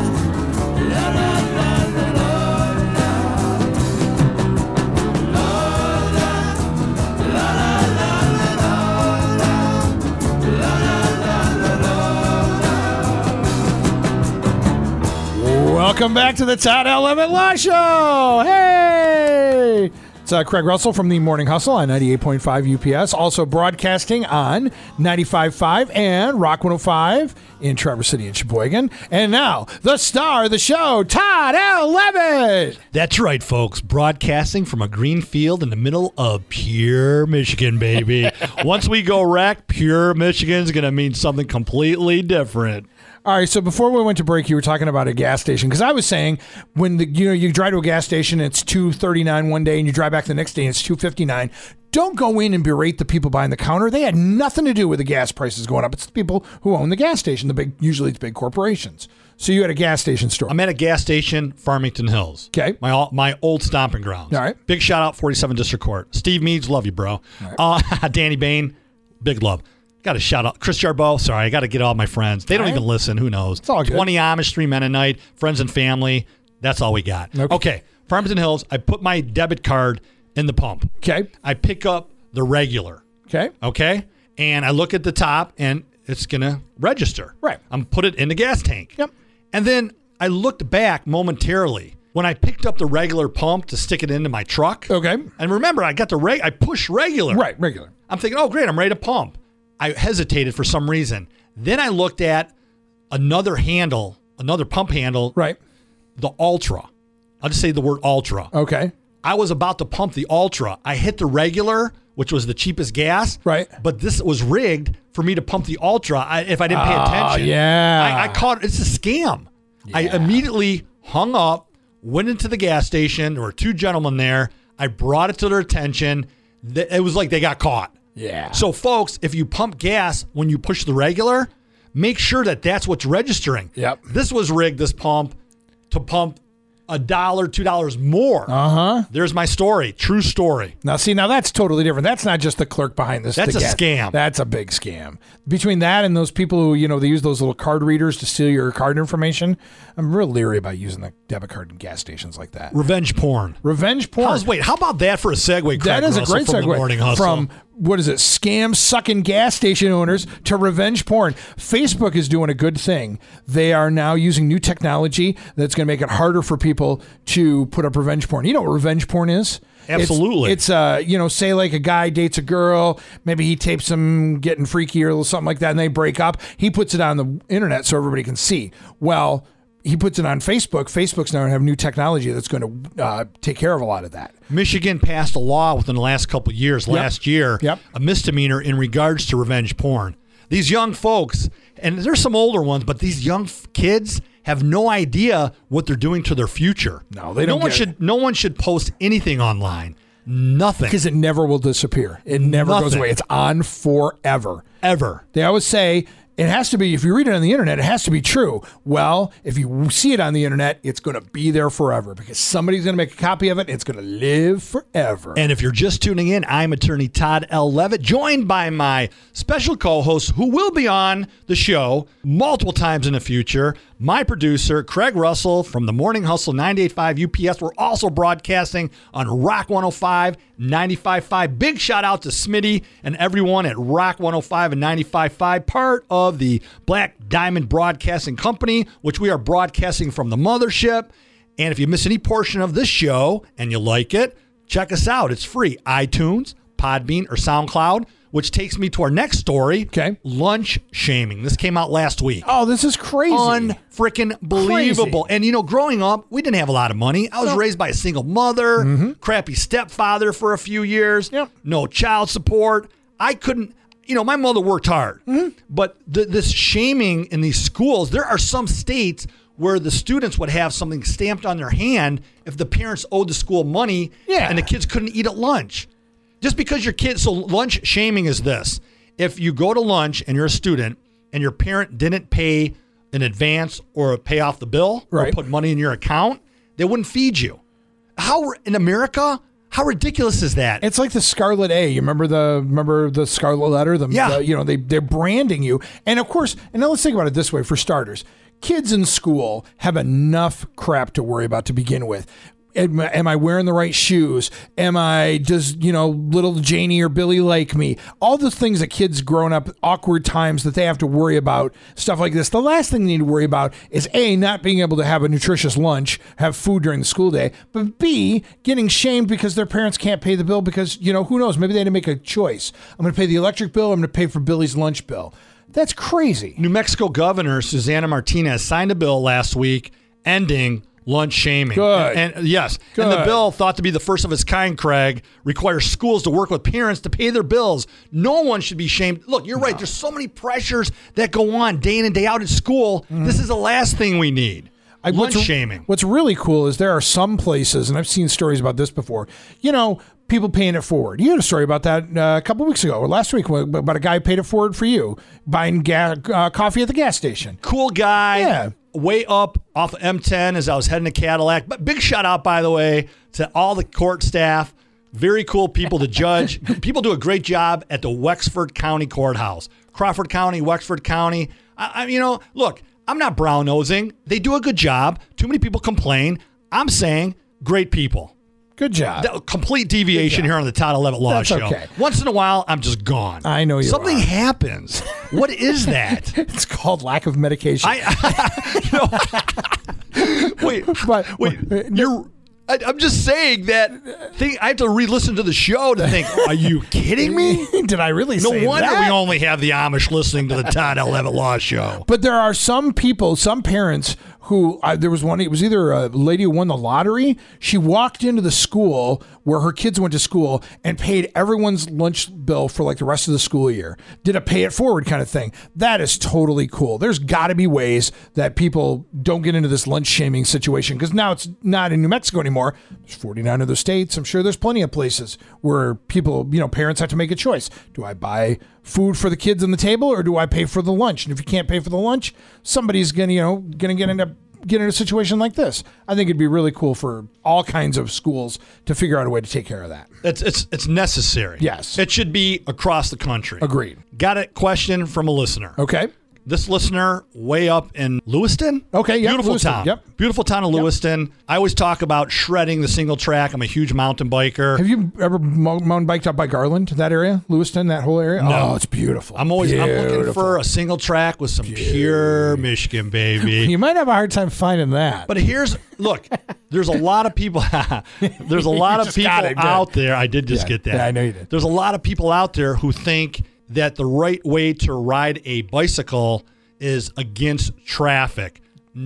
love, love, love, love, Welcome back to the Todd L. Levitt Law Show. Hey! It's uh, Craig Russell from the Morning Hustle on ninety-eight point five U P S. Also broadcasting on ninety-five point five and Rock one oh five in Traverse City and Sheboygan. And now, the star of the show, Todd L. Levitt. That's right, folks. Broadcasting from a green field in the middle of pure Michigan, baby. Once we go wreck, pure Michigan's going to mean something completely different. All right, so before we went to break, you were talking about a gas station, because I was saying when the you know you drive to a gas station, it's two thirty-nine one day, and you drive back the next day, and it's two fifty-nine. Don't go in and berate the people behind the counter. They had nothing to do with the gas prices going up. It's the people who own the gas station. The big, usually it's big corporations. So you had a gas station store. I'm at a gas station, Farmington Hills. Okay. My all- my old stomping grounds. All right. Big shout out, forty-seven District Court. Steve Meads, love you, bro. Uh, Danny Bain, big love. Got to shout out Chris Jarboe. Sorry, I got to get all my friends. They don't All right. even listen. Who knows? It's all good. twenty Amish, three Mennonite, friends and family. That's all we got. Okay. Okay. Farmington Hills. I put my debit card in the pump. Okay. I pick up the regular. Okay. Okay. And I look at the top and it's going to register. Right. I'm put it in the gas tank. Yep. And then I looked back momentarily when I picked up the regular pump to stick it into my truck. Okay. And remember, I got the reg- I pushed regular. Right, regular. I'm thinking, oh, great, I'm ready to pump. I hesitated for some reason. Then I looked at another handle, another pump handle. Right. The Ultra. I'll just say the word Ultra. Okay. I was about to pump the Ultra. I hit the regular, which was the cheapest gas. Right. But this was rigged for me to pump the Ultra I, if I didn't pay Oh, attention. yeah. I, I caught it's a scam. I Yeah. immediately hung up, went into the gas station. There were two gentlemen there. I brought it to their attention. Th- It was like they got caught. Yeah. So, folks, if you pump gas when you push the regular, make sure that that's what's registering. Yep. This was rigged, this pump, to pump a dollar, two dollars more. Uh-huh. There's my story. True story. Now, see, now that's totally different. That's not just the clerk behind this. That's the a gas- scam. That's a big scam. Between that and those people who, you know, they use those little card readers to steal your card information, I'm real leery about using the debit card in gas stations like that. Revenge porn. Revenge porn. How's, wait, how about that for a segue, Craig That is a Russell, great from segue the Morning Hustle? from what is it? Scam sucking gas station owners to revenge porn. Facebook is doing a good thing. They are now using new technology that's going to make it harder for people to put up revenge porn. You know what revenge porn is? Absolutely. It's, it's uh, you know, say like a guy dates a girl, maybe he tapes them getting freaky or something like that, and they break up. He puts it on the internet so everybody can see. Well, he puts it on Facebook. Facebook's now going to have new technology that's going to uh, take care of a lot of that. Michigan passed a law within the last couple of years, Yep. last year, Yep. a misdemeanor in regards to revenge porn. These young folks, and there's some older ones, but these young f- kids have no idea what they're doing to their future. No, they don't No one get it. should. No one should post anything online. Nothing. Because it never will disappear. It never goes Nothing. away. It's on forever. Ever. They always say it has to be, if you read it on the internet, it has to be true. Well, if you see it on the internet, it's going to be there forever because somebody's going to make a copy of it. And it's going to live forever. And if you're just tuning in, I'm attorney Todd L. Levitt, joined by my special co-host who will be on the show multiple times in the future, my producer, Craig Russell from the Morning Hustle ninety-eight point five U P S. We're also broadcasting on Rock one oh five, ninety-five point five. Big shout out to Smitty and everyone at Rock one oh five and ninety-five point five, part of the Black Diamond Broadcasting Company, which we are broadcasting from the mothership. And if you miss any portion of this show and you like it, check us out. It's free. iTunes, Podbean, or SoundCloud, which takes me to our next story. Okay. Lunch shaming. This came out last week. Oh, this is crazy. Unfreaking believable. Crazy. And you know, growing up, we didn't have a lot of money. I was raised by a single mother, crappy stepfather for a few years, Yep. no child support. I couldn't, you know, my mother worked hard. But th- this shaming in these schools, there are some states where the students would have something stamped on their hand if the parents owed the school money Yeah. and the kids couldn't eat at lunch. Just because your kid, so lunch shaming is this. If you go to lunch and you're a student and your parent didn't pay in advance or pay off the bill or Right. put money in your account, they wouldn't feed you. How, in America, how ridiculous is that? It's like the Scarlet A. You remember the remember the Scarlet Letter? The, Yeah. the- you know, they, they're branding you. And of course, and now let's think about it this way for starters. Kids in school have enough crap to worry about to begin with. Am, am I wearing the right shoes? Am I, does, you know, little Janie or Billy like me? All the things that kids growing up, awkward times that they have to worry about, stuff like this. The last thing they need to worry about is A, not being able to have a nutritious lunch, have food during the school day, but B, getting shamed because their parents can't pay the bill because, you know, who knows? Maybe they had to make a choice. I'm going to pay the electric bill. I'm going to pay for Billy's lunch bill. That's crazy. New Mexico Governor Susana Martinez signed a bill last week ending lunch shaming. Good. And, and yes, and the Good. bill, thought to be the first of its kind, Craig, requires schools to work with parents to pay their bills. No one should be shamed. Look, you're right. There's so many pressures that go on day in and day out at school. This is the last thing we need. I- Lunch what's, shaming. What's really cool is there are some places, and I've seen stories about this before, you know, people paying it forward. You had a story about that uh, a couple weeks ago or last week about a guy who paid it forward for you, buying ga- uh, coffee at the gas station. Cool guy. Yeah. Way up off of M ten as I was heading to Cadillac. But big shout out, by the way, to all the court staff. Very cool people to judge. People do a great job at the Wexford County Courthouse. Crawford County, Wexford County. I, I, you know, look, I'm not brown nosing. They do a good job. Too many people complain. I'm saying great people. Good job. The complete deviation here on the Todd Levitt Law That's Show. okay. Once in a while, I'm just gone. I know you Something are. happens. What is that? It's called lack of medication. I, no. Wait, But- wait. You're. I, I'm just saying that thing. I have to re-listen to the show to think. Are you kidding me? Did I really No say wonder that? we only have the Amish listening to the Todd Levitt Law Show. But there are some people, some parents who, uh, there was one, it was either a lady who won the lottery. She walked into the school where her kids went to school and paid everyone's lunch bill for like the rest of the school year. Did a pay it forward kind of thing. That is totally cool. There's got to be ways that people don't get into this lunch shaming situation, because now it's not in New Mexico anymore. There's forty-nine other states. I'm sure there's plenty of places where people, you know, parents have to make a choice. Do I buy food for the kids on the table, or do I pay for the lunch? And if you can't pay for the lunch, somebody's gonna, you know, gonna get into get in a situation like this. I think it'd be really cool for all kinds of schools to figure out a way to take care of that. It's it's it's necessary. Yes. It should be across the country. Agreed. Got a question from a listener. Okay. This listener way up in Lewiston. Okay, yep, Beautiful Lewiston, town. yep. Beautiful town of Lewiston. I always talk about shredding the single track. I'm a huge mountain biker. Have you ever mo- mountain biked up by Garland, that area, Lewiston, that whole area? No. Oh, it's beautiful. I'm always I'm looking Beautiful. for a single track with some pure Michigan, baby. You might have a hard time finding that. But here's look. There's a lot of people. There's a lot of just people got it, didn't out there. I did just Yeah, get that. yeah, I know you did. There's a lot of people out there who think that the right way to ride a bicycle is against traffic.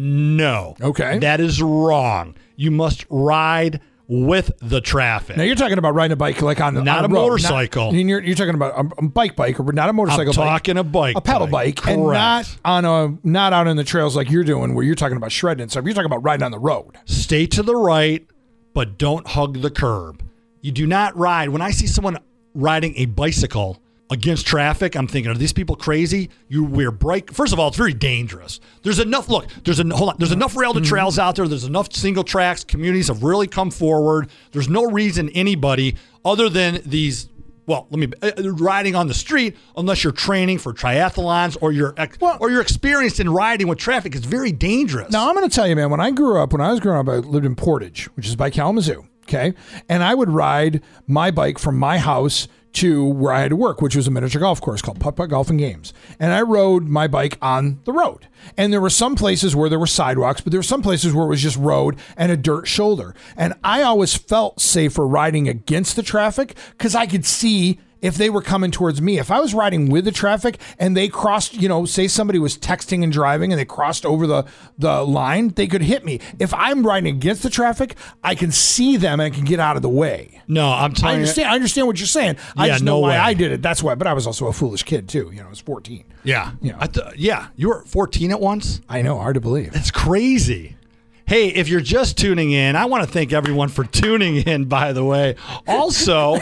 No. Okay. That is wrong. You must ride with the traffic. Now you're talking about riding a bike like on, Not on a road. motorcycle. Not, you're, you're talking about a, a bike bike, or not a motorcycle I'm bike. talking a bike. A pedal bike, and not on a not out on the trails like you're doing, where you're talking about shredding and stuff. You're talking about riding on the road. Stay to the right, but don't hug the curb. You do not ride. When I see someone riding a bicycle against traffic, I'm thinking, are these people crazy? You wear brake. First of all, it's very dangerous. There's enough. Look, there's an hold on. There's enough rail to trails out there. There's enough single tracks. Communities have really come forward. There's no reason anybody other than these. Well, let me uh, riding on the street, unless you're training for triathlons or you're ex, Well- or you're experienced in riding with traffic. It's very dangerous. Now I'm going to tell you, man. When I grew up, when I was growing up, I lived in Portage, which is by Kalamazoo. Okay, and I would ride my bike from my house to where I had to work, which was a miniature golf course called Putt Putt Golf and Games. And I rode my bike on the road. And there were some places where there were sidewalks, but there were some places where it was just road and a dirt shoulder. And I always felt safer riding against the traffic because I could see if they were coming towards me. If I was riding with the traffic and they crossed, you know, say somebody was texting and driving and they crossed over the, the line, they could hit me. If I'm riding against the traffic, I can see them and I can get out of the way. No, I'm I telling you. understand. I understand what you're saying. I Yeah, just know no why way. I did it. That's why. But I was also a foolish kid too. You know, I was fourteen. Yeah. You know. I th- yeah. You were fourteen at once? I know. Hard to believe. It's crazy. Hey, if you're just tuning in, I want to thank everyone for tuning in, by the way. Also,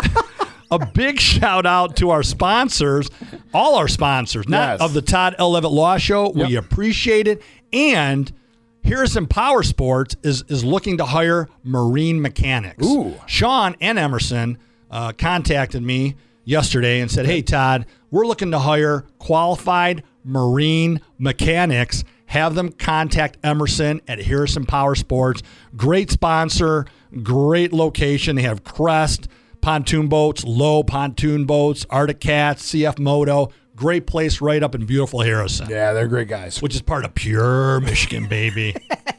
a big shout out to our sponsors, all our sponsors, not Yes. of the Todd L. Levitt Law Show. We Yep. appreciate it. And Harrison Power Sports is, is looking to hire marine mechanics. Ooh. Sean and Emerson uh, contacted me yesterday and said, hey, Todd, we're looking to hire qualified marine mechanics. Have them contact Emerson at Harrison Power Sports. Great sponsor, great location. They have Crest pontoon boats, Low pontoon boats, Arctic Cats, C F Moto. Great place right up in beautiful Harrison, Yeah, they're great guys. which is part of pure Michigan, baby.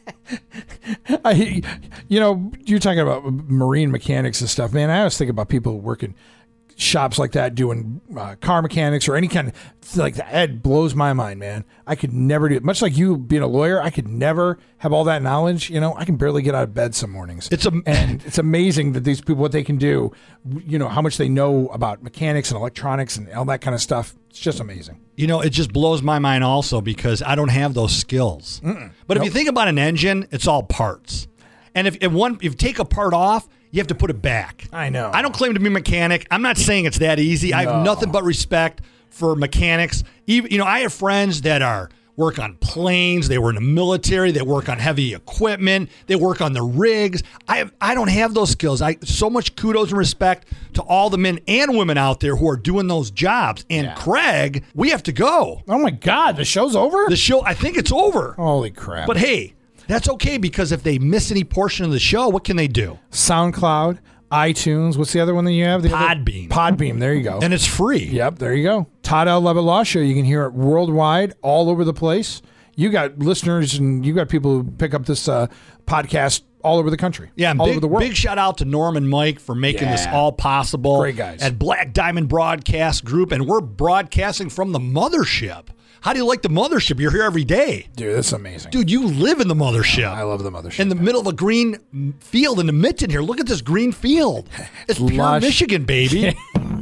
I, you know, you're talking about marine mechanics and stuff, man. I always think about people working shops like that, doing uh, car mechanics or any kind of like that. It blows my mind, man. I could never do it. Much like you being a lawyer, I could never have all that knowledge. You know, I can barely get out of bed some mornings. It's a- and it's amazing that these people, what they can do, you know, how much they know about mechanics and electronics and all that kind of stuff. It's just amazing. You know, it just blows my mind also because I don't have those skills. But if you think about an engine, it's all parts. And if, if one if you take a part off, you have to put it back. I know. I don't claim to be a mechanic. I'm not saying it's that easy. I have nothing but respect for mechanics. Even you know, I have friends that are work on planes, they were in the military, they work on heavy equipment, they work on the rigs. I have, I don't have those skills. I so much kudos and respect to all the men and women out there who are doing those jobs. And Yeah. Craig, we have to go. Oh my God, the show's over? The show, I think it's over. Holy crap. But hey, That's okay, because if they miss any portion of the show, what can they do? SoundCloud, iTunes. What's the other one that you have? The Podbean. Other? Podbean. There you go. And it's free. Yep, there you go. Todd L. Levitt Law Show. You can hear it worldwide, all over the place. You got listeners and you got people who pick up this uh, podcast all over the country. Yeah, and all big, over the world. Big shout out to Norm and Mike for making Yeah. this all possible. Great guys. At Black Diamond Broadcast Group, and we're broadcasting from the mothership. How do you like the mothership? You're here every day. Dude, that's amazing. Dude, you live in the mothership. I love the mothership. In the middle of a green field in the Mitten here. Look at this green field. It's pure Lush. Michigan, baby.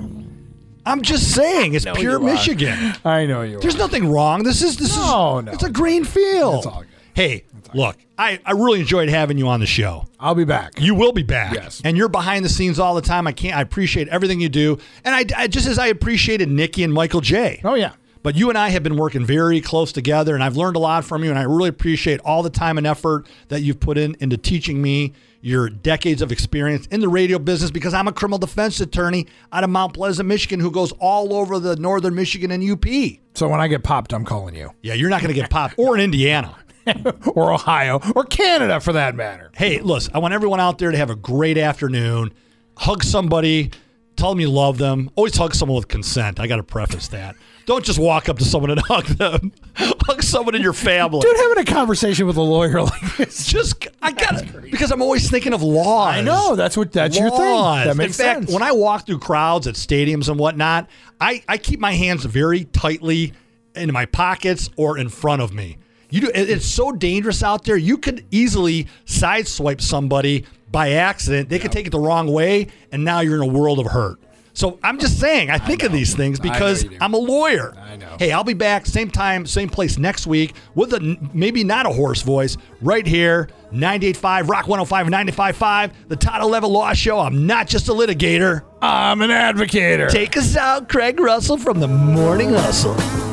I'm just saying, it's pure you are. Michigan. I know you There's are. nothing wrong. This is this No, is no. it's a green field. It's all good. Hey, look, I, I really enjoyed having you on the show. I'll be back. You will be back. Yes. And you're behind the scenes all the time. I can't I appreciate everything you do. And I, I just as I appreciated Nikki and Michael J. Oh, yeah. But you and I have been working very close together, and I've learned a lot from you, and I really appreciate all the time and effort that you've put in into teaching me your decades of experience in the radio business, because I'm a criminal defense attorney out of Mount Pleasant, Michigan, who goes all over the northern Michigan and U P. So when I get popped, I'm calling you. Yeah, you're not going to get popped. Or in Indiana. Or Ohio. Or Canada, for that matter. Hey, listen, I want everyone out there to have a great afternoon. Hug somebody. Tell them you love them. Always hug someone with consent. I got to preface that. Don't just walk up to someone and hug them. Hug someone in your family. Dude, having a conversation with a lawyer like this. Just, I got it. Because I'm always thinking of laws. I know. That's what. That's your thing. Laws. That makes In fact, sense. when I walk through crowds at stadiums and whatnot, I, I keep my hands very tightly in my pockets or in front of me. You do. it- It's so dangerous out there. You could easily sideswipe somebody by accident. They could take it the wrong way, and now you're in a world of hurt. So I'm just saying, I think of these things because you do. I'm a lawyer. I know. Hey, I'll be back same time, same place next week with a maybe not a hoarse voice right here, ninety-eight point five Rock one oh five and ninety-five point five, the Todd Levitt Law Show. I'm not just a litigator. I'm an advocator. Take us out, Craig Russell from the Morning Hustle.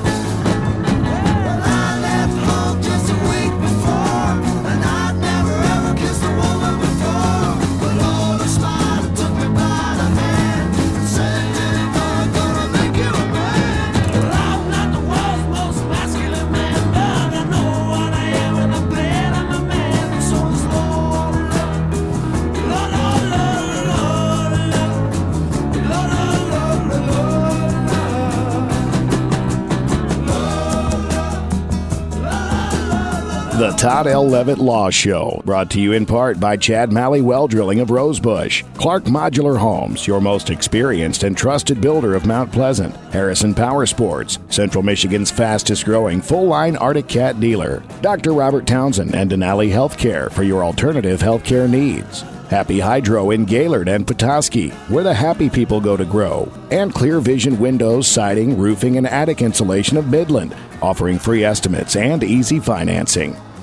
I left home just a week before, and I'd never ever kissed a woman before. But Lord, a smile took me by the hand and said, "Diddy, boy, gonna make you a man." Well, I'm not the world's most masculine man, but I know what I am, and I'm glad I'm a man. So it's Lord, Lord, Lord, Lord, Lord, Lord, Lord, Lord, Lord, The Todd L. Levitt Law Show, brought to you in part by Chad Malley Well Drilling of Rosebush, Clark Modular Homes, your most experienced and trusted builder of Mount Pleasant, Harrison Power Sports, Central Michigan's fastest growing full-line Arctic Cat dealer, Doctor Robert Townsend and Denali Healthcare for your alternative healthcare needs, Happy Hydro in Gaylord and Petoskey, where the happy people go to grow, and Clear Vision Windows, Siding, Roofing, and Attic Insulation of Midland, offering free estimates and easy financing.